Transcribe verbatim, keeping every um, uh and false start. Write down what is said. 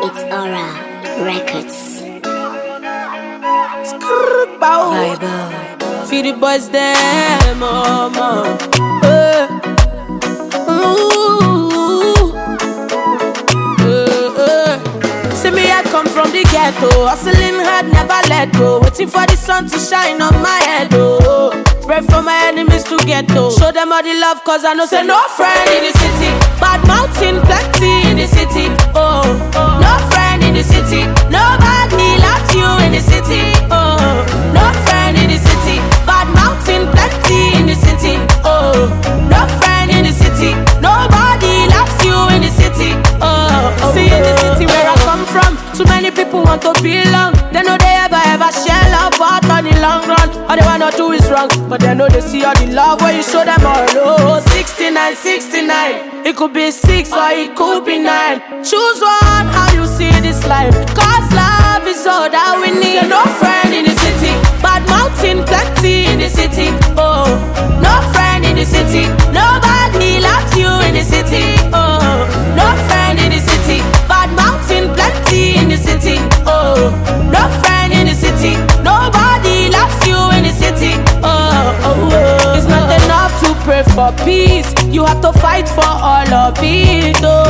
It's Aura Records. Vibe. Feel the boys there, mama. Uh, ooh, uh, uh. See me, I come from the ghetto, hustling hard, never let go. Waiting for the sun to shine on my head, oh. Pray for my enemies to get low. Show them all the love, cause I know say no friend in the city. Bad mountain, plenty in the city, oh. No friend in the city. Nobody loves you in the city, oh. No friend in the city. Bad mountain, plenty in the city, oh. No friend in the city. Nobody loves you in the city, oh. See in the city where I come from, too many people want to belong. They know they ever ever share love, but on the long run, all they wanna do is wrong. But they know they see all the love when you show them all. Oh, sixty-nine, sixty-nine. It could be six or it could be nine. Choose one, how you see this life. Cause love is all that we need. So no friend in the city. Bad mountain, plenty in the city. Oh, no friend in the city. Nobody loves you in the city. Oh, no friend in the city. Bad mountain, plenty in the city. Oh, no friend in the city. Nobody loves you in the city. Oh, oh, oh. It's not enough to pray for peace. You have to fight for all of it. Oh.